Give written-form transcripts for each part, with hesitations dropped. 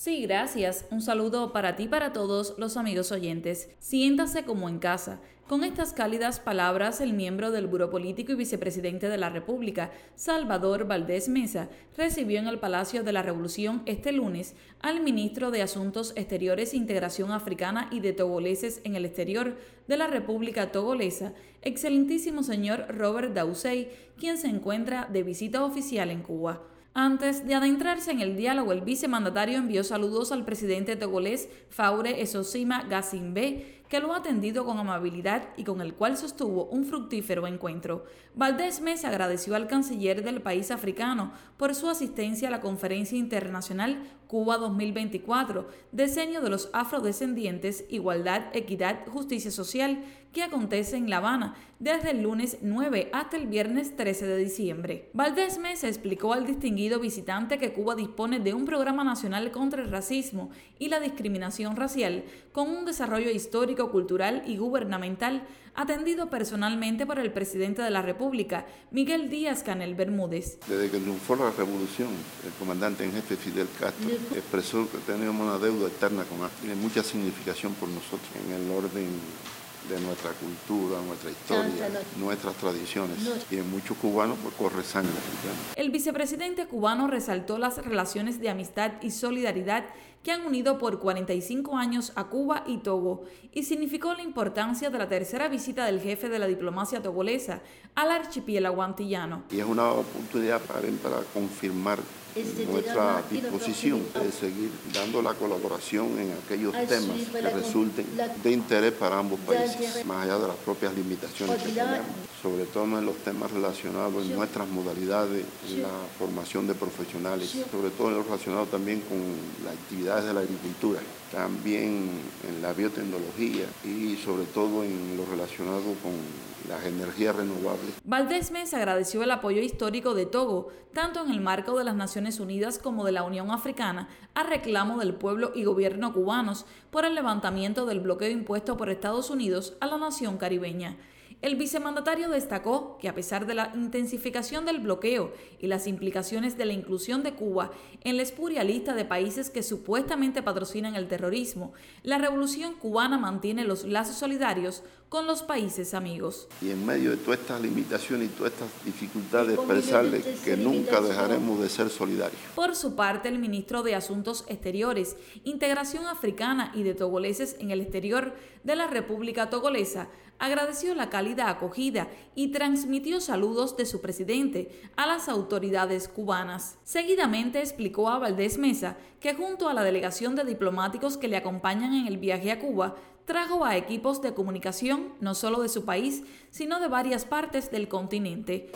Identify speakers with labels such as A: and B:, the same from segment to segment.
A: Sí, gracias. Un saludo para ti y para todos los amigos oyentes. Siéntase como en casa. Con estas cálidas palabras, el miembro del Buró Político y vicepresidente de la República, Salvador Valdés Mesa, recibió en el Palacio de la Revolución este lunes al ministro de Asuntos Exteriores, Integración Africana y de Togoleses en el Exterior de la República Togolesa, excelentísimo señor Robert Daussey, quien se encuentra de visita oficial en Cuba. Antes de adentrarse en el diálogo, el vicemandatario envió saludos al presidente togolés Faure Esocima Gazimbe, que lo ha atendido con amabilidad y con el cual sostuvo un fructífero encuentro. Valdés Mesa agradeció al canciller del país africano por su asistencia a la Conferencia Internacional Cuba 2024, Decenio de los Afrodescendientes, Igualdad, Equidad, Justicia Social, que acontece en La Habana desde el lunes 9 hasta el viernes 13 de diciembre. Valdés Mesa explicó al distinguido visitante que Cuba dispone de un programa nacional contra el racismo y la discriminación racial, con un desarrollo histórico, cultural y gubernamental atendido personalmente por el presidente de la República, Miguel Díaz-Canel Bermúdez.
B: Desde que triunfó la revolución, el comandante en jefe Fidel Castro expresó que teníamos una deuda eterna con África. Tiene mucha significación por nosotros en el orden de nuestra cultura, nuestra historia, nuestras tradiciones. Y en muchos cubanos pues corre sangre africana.
A: El vicepresidente cubano resaltó las relaciones de amistad y solidaridad que han unido por 45 años a Cuba y Togo, y significó la importancia de la tercera visita del jefe de la diplomacia togolesa al archipiélago antillano.
B: Y es una oportunidad para confirmar nuestra disposición de seguir dando la colaboración en aquellos temas que resulten de interés para ambos países, más allá de las propias limitaciones que tenemos, sobre todo en los temas relacionados en nuestras modalidades, en la formación de profesionales, sobre todo en lo relacionado también con las actividades de la agricultura, también en la biotecnología y sobre todo en lo relacionado con las energías renovables.
A: Valdés Mesa agradeció el apoyo histórico de Togo, tanto en el marco de las Naciones Unidas como de la Unión Africana, a reclamo del pueblo y gobierno cubanos por el levantamiento del bloqueo impuesto por Estados Unidos a la nación caribeña. El vicemandatario destacó que a pesar de la intensificación del bloqueo y las implicaciones de la inclusión de Cuba en la espuria lista de países que supuestamente patrocinan el terrorismo, la revolución cubana mantiene los lazos solidarios con los países amigos.
B: Y en medio de todas estas limitaciones y todas estas dificultades, expresarles que nunca dejaremos de ser solidarios.
A: Por su parte, el ministro de Asuntos Exteriores, Integración Africana y de Togoleses en el Exterior de la República Togolesa, agradeció la cálida acogida y transmitió saludos de su presidente a las autoridades cubanas. Seguidamente explicó a Valdés Mesa que junto a la delegación de diplomáticos que le acompañan en el viaje a Cuba, trajo a equipos de comunicación no solo de su país, sino de varias partes del continente.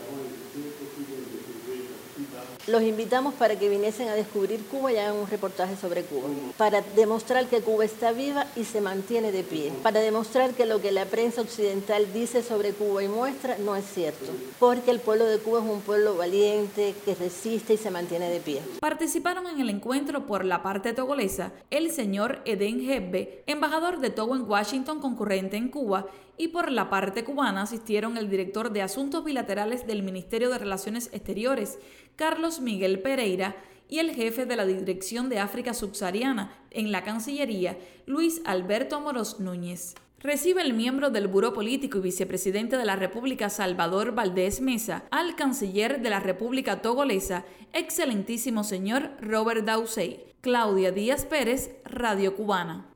C: Los invitamos para que viniesen a descubrir Cuba y hagan un reportaje sobre Cuba, para demostrar que Cuba está viva y se mantiene de pie, para demostrar que lo que la prensa occidental dice sobre Cuba y muestra no es cierto, porque el pueblo de Cuba es un pueblo valiente, que resiste y se mantiene de pie.
A: Participaron en el encuentro por la parte togolesa el señor Eden Hebbe, embajador de Togo en Washington concurrente en Cuba, y por la parte cubana asistieron el director de Asuntos Bilaterales del Ministerio de Relaciones Exteriores, Carlos Miguel Pereira, y el jefe de la Dirección de África Subsahariana en la Cancillería, Luis Alberto Amorós Núñez. Recibe el miembro del Buró Político y vicepresidente de la República, Salvador Valdés Mesa, al canciller de la República Togolesa, excelentísimo señor Robert Daussey. Claudia Díaz Pérez, Radio Cubana.